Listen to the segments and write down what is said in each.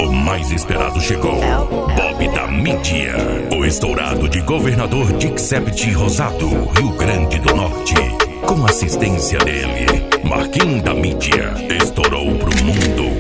O mais esperado chegou. Bob da mídia. O estourado de governador Dixept Rosado, Rio Grande do Norte. Com assistência dele, Marquinhos da mídia. Estourou pro mundo.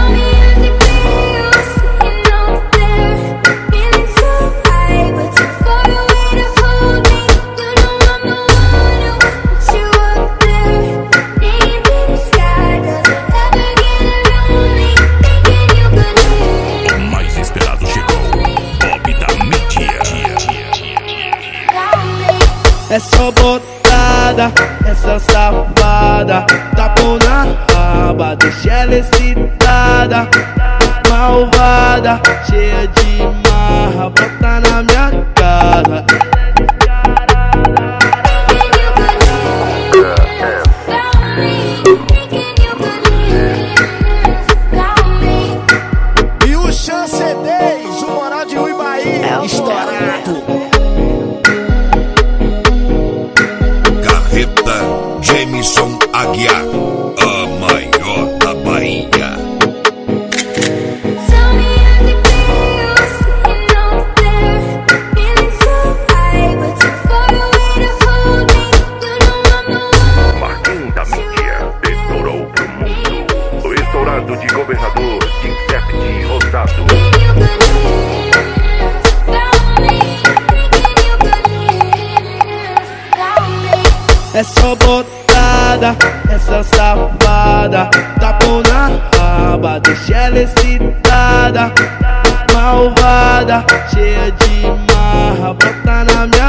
Essa botada, essa safada, tapou na raba, deixa ela excitada. Malvada, cheia de marra, bota na minha casa. E o Chance 10, o moral de Uibaí, estourado. Jameson Aguiar, a maior da Bahia. Marquinhos da mídia, estourou pro mundo. O estourado de governador Dixept Rosado. Essa botada, essa safada, tapou na raba, deixa ela excitada. Malvada, cheia de marra, bota na minha